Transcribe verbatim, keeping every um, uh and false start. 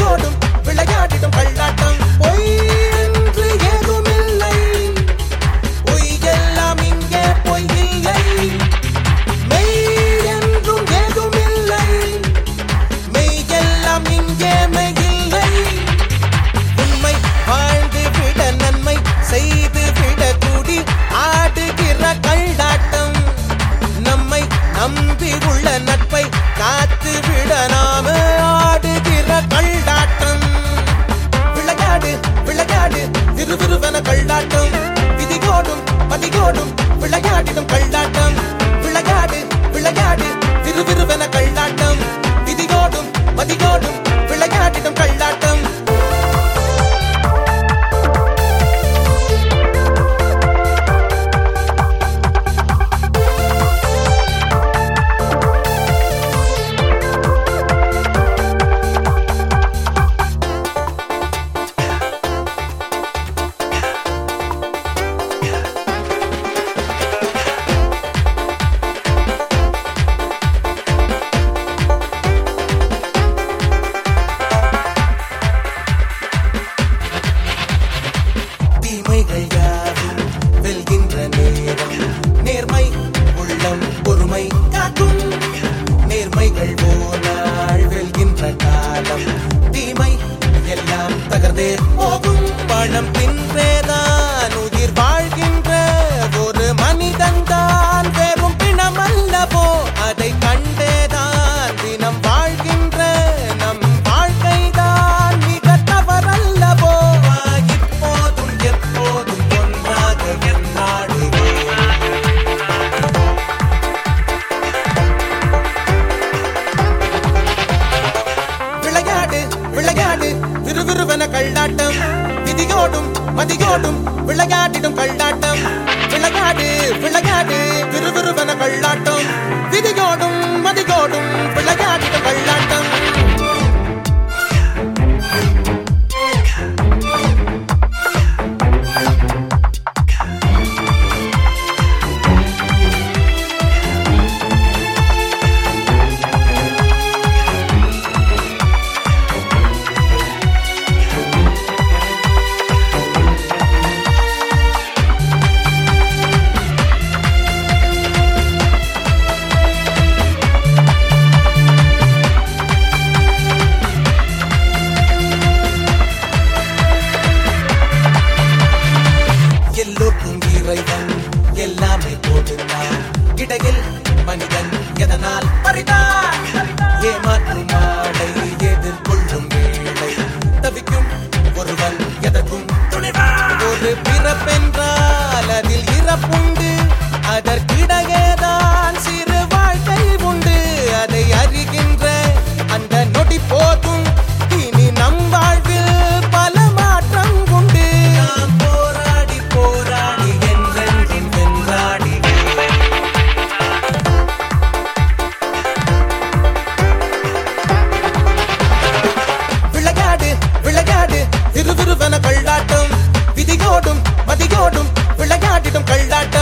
மதியோடும் விளையாடிடும் கள்ளாட்டம். பொய் என்று ஏதுமில்லை, பொய் எல்லாம் இங்கே பொய் இல்லை. மெய் என்றும் ஏதுமில்லை, மெய் எல்லாம் இங்கே மெய் இல்லை. உண்மை வாழ்ந்து விட நன்மை செய்து விட கூடி ஆடுகிற கள்ளாட்டம். நம்மை நம்பி உள்ள நட்பை காத்து விட நாம ஆடுகிற கள்ளாட்டம். விளையாடு விளையாடு விறுவிறுவென கள்ளாட்டம். விதியோடும் மதியோடும் விளையாடிடும் கள்ளாட்டம். விளையாடு விளையாடு விறுவிறுவென கள்ளாட்டம். விதியோடும் மதியோடும் விளையாடிடும் கள்ளாட்டம். தீமைகள் யாவும் வெல்கின்ற நேரம், நேர்மை உள்ளம் பொறுமை காக்கும். நேர்மைகள் போனால் வெல்கின்ற காலம், தீமை எல்லாம் தகர்ந்தே போகும். பணம் தின்றேதான் உயிர் வாழ்கின்ற ஒரு மனிதன் தான் வெறும் பிணம் அல்லவோ. அதை கண்டேதான் தினம் வாழ்கின்ற நம் வாழ்க்கைதான் மிக தவறல்லவோ. இப்போதும் எப்போதும் ஒன்றாக எந்நாடுவோம். விளையாடு விளையாடு விறுவிறுவென கள்ளாட்டம். விதியோடும் மதியோடும் விளையாடிடும் கள்ளாட்டம். விளையாடு விளையாடு விறுவிறுவென கள்ளாட்டம். விதியோடும் மதியோடும் விளையாடிடும் கள்ளாட்டம். எல்லோருக்கும் இறைவன் எல்லாமே போட்டுத்தான். இடையில் மனிதன் எதனால் பறித்தான்? ஏமாற்றும் மாடை எதிர்கொள்ளும் வேளை தவிக்கும் ஒருவன் எதற்கும் துணிவான். ஒரு பிறப்பென்றால் அதில் இறப்புண்டு, அதற்கிடையேதான் சிறு வாழ்க்கை உண்டு. அதை அறிகின்ற அந்த நொடி போதும் இனி நம் வாழ்வில் பல மாற்றம் உண்டு. நாம் போராடி போராடி என்றென்றும் வென்றாடி. விளையாடு விளையாடு விறுவிறுவென கள்ளாட்டம். விதியோடும் மதியோடும் விளையாடிடும் கள்ளாட்டம்.